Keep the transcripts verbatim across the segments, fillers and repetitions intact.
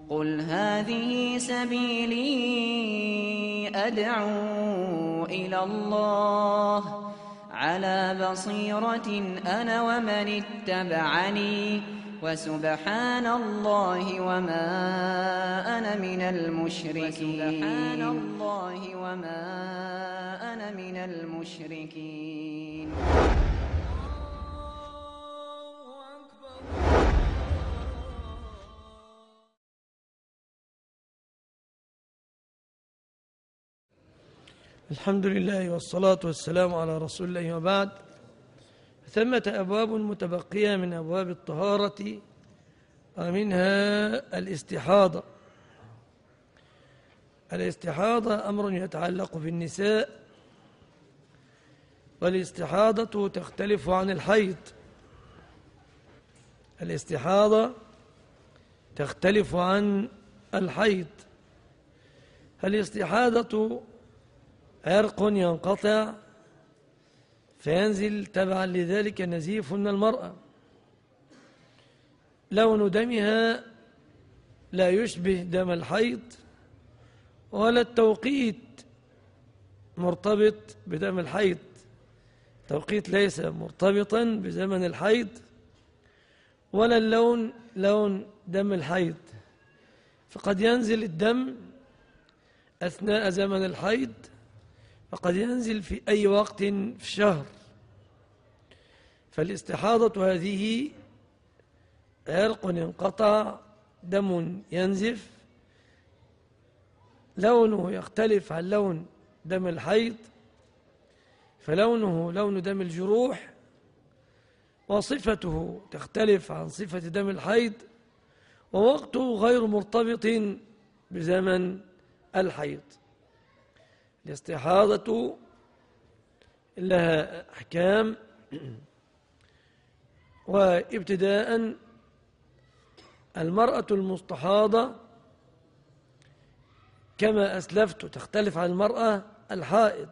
قل هذه سبيلي أدعو إلى الله على بصيرة أنا ومن اتبعني وسبحان الله وما أنا من المشركين وسبحان الله وما أنا من المشركين. الحمد لله والصلاة والسلام على رسول الله وبعد. ثمة أبواب متبقية من أبواب الطهارة ومنها الاستحاضة. الاستحاضة أمر يتعلق بالنساء، والاستحاضة تختلف عن الحيض. الاستحاضة تختلف عن الحيض. الاستحاضة عرق ينقطع فينزل تبعا لذلك نزيف من المرأة، لون دمها لا يشبه دم الحيض، ولا التوقيت مرتبط بدم الحيض، التوقيت ليس مرتبطا بزمن الحيض، ولا اللون لون دم الحيض، فقد ينزل الدم أثناء زمن الحيض، فقد ينزل في أي وقت في الشهر. فالاستحاضة هذه عرق ينقطع، دم ينزف، لونه يختلف عن لون دم الحيض، فلونه لون دم الجروح، وصفته تختلف عن صفة دم الحيض، ووقته غير مرتبط بزمن الحيض. الاستحاضة لها أحكام، وابتداء المرأة المستحاضة كما أسلفت تختلف عن المرأة الحائض.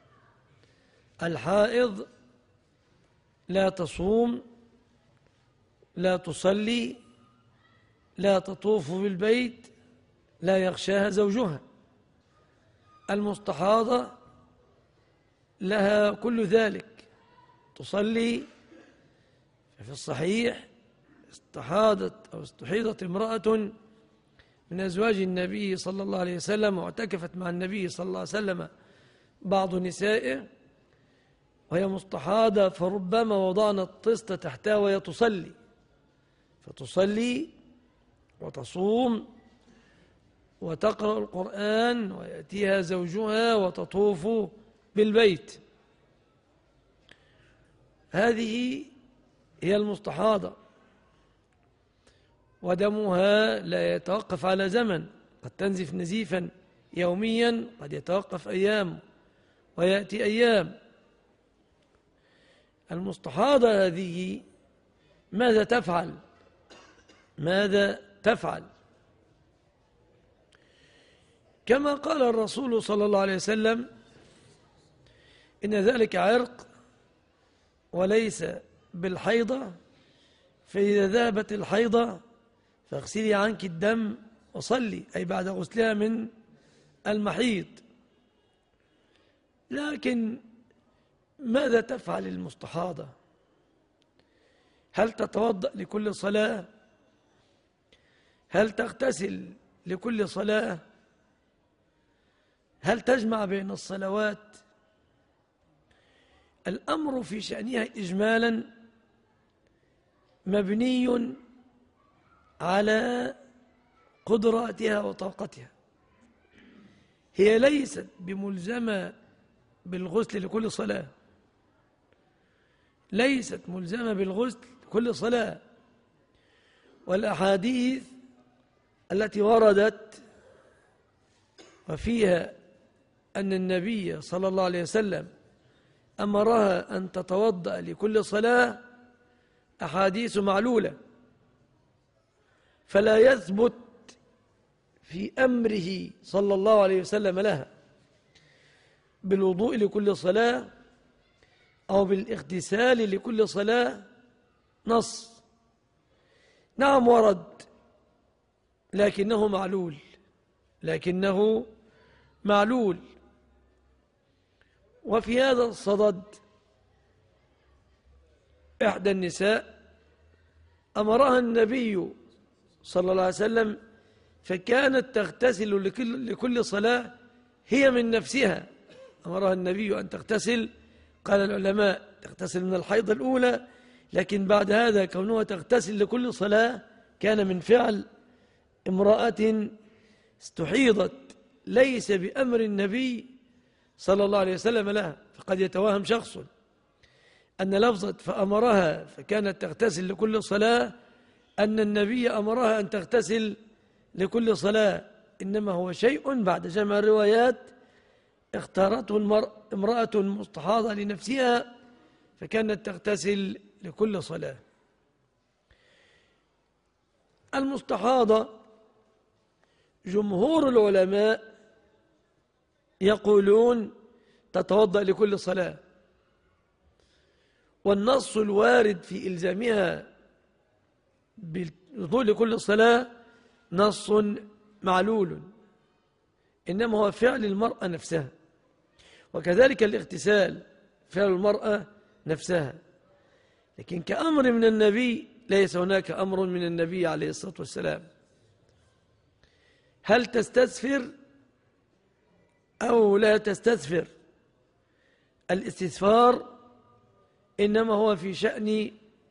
الحائض لا تصوم، لا تصلي، لا تطوف بالبيت، لا يغشاها زوجها. المستحاضة لها كل ذلك، تصلي. في الصحيح استحاضت أو استحيضت امرأة من أزواج النبي صلى الله عليه وسلم، واعتكفت مع النبي صلى الله عليه وسلم بعض نسائه وهي مستحاضة، فربما وضعنا الطست تحتها وهي تصلي، فتصلي وتصوم وتقرأ القرآن، ويأتيها زوجها وتطوف بالبيت. هذه هي المستحاضة، ودمها لا يتوقف على زمن، قد تنزف نزيفا يوميا، قد يتوقف أيام ويأتي أيام. المستحاضة هذه ماذا تفعل؟ ماذا تفعل؟ كما قال الرسول صلى الله عليه وسلم: إن ذلك عرق وليس بالحيضة، فإذا ذهبت الحيضة فاغسلي عنك الدم وصلي، أي بعد غسلها من المحيض. لكن ماذا تفعل المستحاضة؟ هل تتوضأ لكل صلاة؟ هل تغتسل لكل صلاة؟ هل تجمع بين الصلوات؟ الأمر في شأنها إجمالا مبني على قدراتها وطاقتها. هي ليست بملزمة بالغسل لكل صلاة، ليست ملزمة بالغسل لكل صلاة، والأحاديث التي وردت وفيها أن النبي صلى الله عليه وسلم أمرها أن تتوضأ لكل صلاة أحاديث معلولة، فلا يثبت في أمره صلى الله عليه وسلم لها بالوضوء لكل صلاة أو بالاغتسال لكل صلاة نص. نعم ورد، لكنه معلول لكنه معلول وفي هذا الصدد إحدى النساء أمرها النبي صلى الله عليه وسلم فكانت تغتسل لكل, لكل صلاة هي من نفسها. أمرها النبي أن تغتسل، قال العلماء تغتسل من الحيض الأولى، لكن بعد هذا كونها تغتسل لكل صلاة كان من فعل امرأة استحيضت ليس بأمر النبي صلى الله عليه وسلم لها. فقد يتوهم شخص أن لفظة فأمرها فكانت تغتسل لكل صلاة أن النبي أمرها أن تغتسل لكل صلاة، إنما هو شيء بعد جمع الروايات اختارته امرأة مستحاضة لنفسها فكانت تغتسل لكل صلاة. المستحاضة جمهور العلماء يقولون تتوضأ لكل صلاة، والنص الوارد في إلزامها بالوضوء لكل صلاة نص معلول، إنما هو فعل المرأة نفسها، وكذلك الاغتسال فعل المرأة نفسها. لكن كأمر من النبي ليس هناك أمر من النبي عليه الصلاة والسلام. هل تستسفر أو لا تستسفر؟ الاستسفار إنما هو في شأن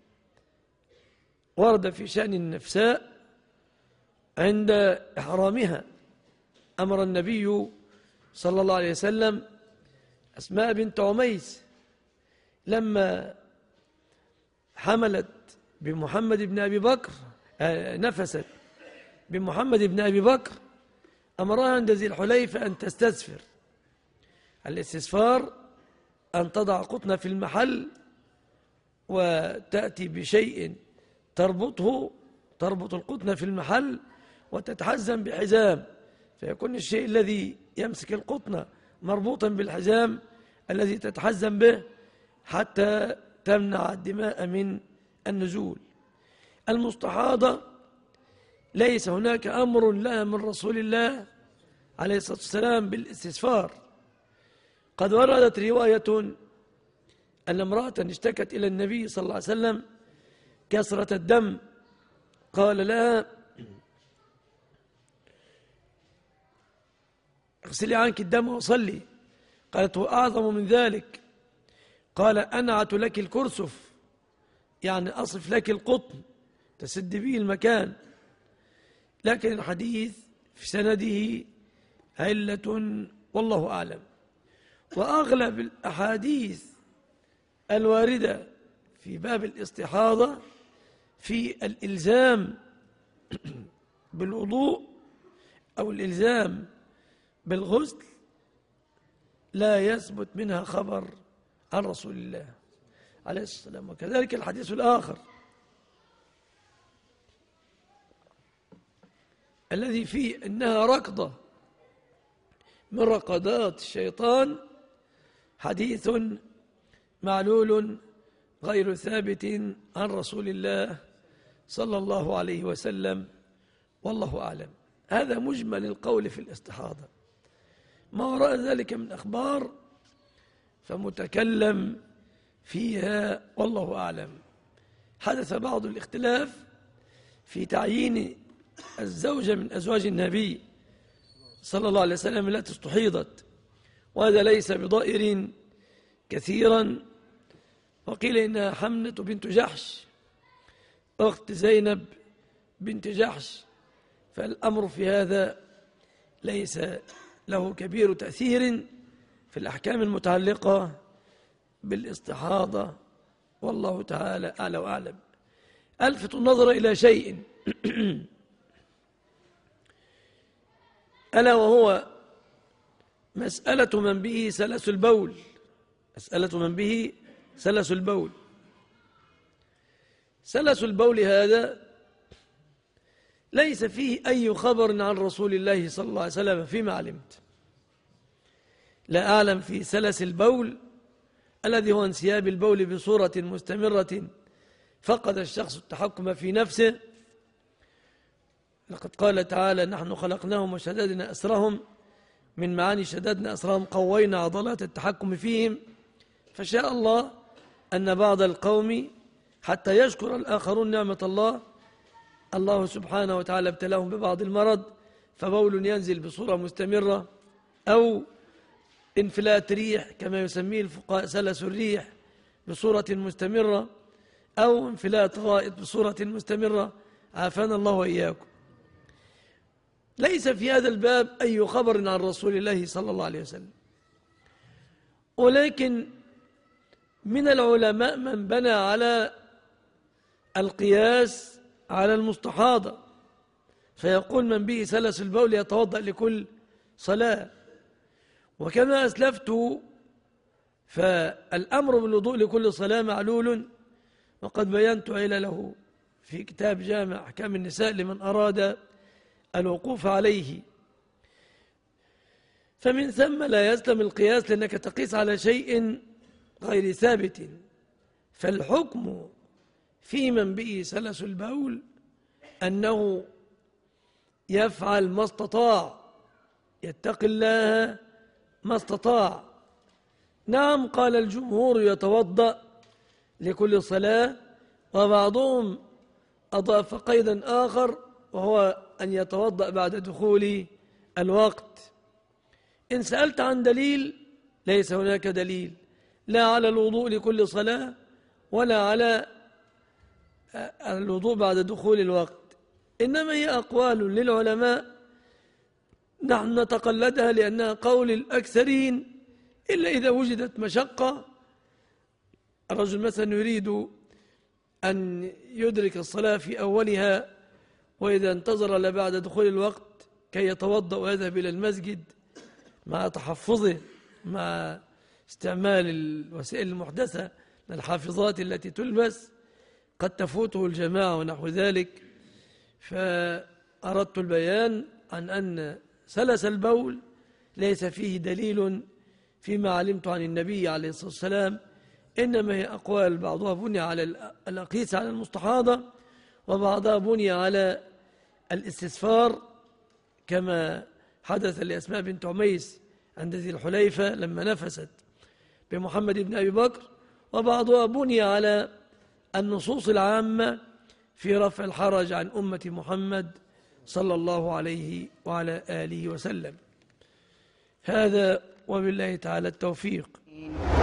ورد في شأن النفساء عند إحرامها. أمر النبي صلى الله عليه وسلم أسماء بنت عميس لما حملت بمحمد بن أبي بكر نفست بمحمد بن أبي بكر أمرها عند ذي الحليفة أن تستسفر. الاستسفار أن تضع قطنة في المحل وتأتي بشيء تربطه تربط القطنة في المحل وتتحزم بحزام، فيكون الشيء الذي يمسك القطنة مربوطا بالحزام الذي تتحزم به حتى تمنع الدماء من النزول. المستحاضة ليس هناك أمر لها من رسول الله عليه الصلاة والسلام بالاستسفار. قد وردت رواية أن امرأة اشتكت إلى النبي صلى الله عليه وسلم كثرة الدم، قال لها اغسلي عنك الدم وصلي. قالت وأعظم من ذلك، قال أنعت لك الكرسف، يعني أصف لك القطن تسد به المكان. لكن الحديث في سنده علة والله أعلم. وأغلب الأحاديث الواردة في باب الاستحاضة في الإلزام بالوضوء أو الإلزام بالغسل لا يثبت منها خبر عن رسول الله عليه الصلاة والسلام. وكذلك الحديث الآخر الذي فيه إنها ركضة من ركضات الشيطان حديث معلول غير ثابت عن رسول الله صلى الله عليه وسلم والله أعلم. هذا مجمل القول في الاستحاضة. ما وراء ذلك من أخبار فمتكلم فيها والله أعلم. حدث بعض الاختلاف في تعيين الزوجة من أزواج النبي صلى الله عليه وسلم التي استحيضت، وهذا ليس بضائر كثيرا. وقيل إنها حمنة بنت جحش أخت زينب بنت جحش، فالأمر في هذا ليس له كبير تأثير في الأحكام المتعلقة بالاستحاضة والله تعالى أعلى وأعلم. ألفت النظر إلى شيء ألا وهو مسألة من به سلس البول. مسألة من به سلس البول. سلس البول هذا ليس فيه أي خبر عن رسول الله صلى الله عليه وسلم فيما علمت. لا أعلم في سلس البول الذي هو انسياب البول بصورة مستمرة فقد الشخص التحكم في نفسه لقد قال تعالى نحن خلقناهم وشددنا أسرهم، من معاني شددنا أسرهم قوينا عضلات التحكم فيهم. فشاء الله أن بعض القوم حتى يشكر الآخرون نعمة الله، الله سبحانه وتعالى ابتلاهم ببعض المرض، فبول ينزل بصورة مستمرة، أو انفلات ريح كما يسميه الفقهاء سلس الريح بصورة مستمرة، أو انفلات غائط بصورة مستمرة، عافانا الله وإياكم. ليس في هذا الباب أي خبر عن رسول الله صلى الله عليه وسلم، ولكن من العلماء من بنى على القياس على المستحاضة، فيقول من به سلس البول يتوضأ لكل صلاة. وكما أسلفت فالأمر بالوضوء لكل صلاة معلول، وقد بينت علله في كتاب جامع أحكام النساء لمن أراد الوقوف عليه. فمن ثم لا يسلم القياس، لأنك تقيس على شيء غير ثابت. فالحكم في من به سلس البول أنه يفعل ما استطاع، يتقي الله ما استطاع. نعم قال الجمهور يتوضأ لكل صلاة، وبعضهم أضاف قيدا آخر وهو أن يتوضأ بعد دخول الوقت. إن سألت عن دليل ليس هناك دليل لا على الوضوء لكل صلاة ولا على الوضوء بعد دخول الوقت، إنما هي أقوال للعلماء نحن نتقلدها لأنها قول الأكثرين، إلا إذا وجدت مشقة. الرجل مثلا يريد أن يدرك الصلاة في أولها، وإذا انتظر لبعد دخول الوقت كي يتوضأ ويذهب إلى المسجد مع تحفظه، مع استعمال الوسائل المحدثة من الحافظات التي تلبس، قد تفوته الجماعة ونحو ذلك. فأردت البيان عن أن سلس البول ليس فيه دليل فيما علمت عن النبي عليه الصلاة والسلام، إنما هي أقوال بعضها بني على الأقيس على المستحاضة، وبعضها بني على الاستسفار كما حدث لأسماء بنت عميس عند ذي الحليفة لما نفست بمحمد بن أبي بكر، وبعضها بني على النصوص العامة في رفع الحرج عن أمة محمد صلى الله عليه وعلى آله وسلم. هذا وبالله تعالى التوفيق.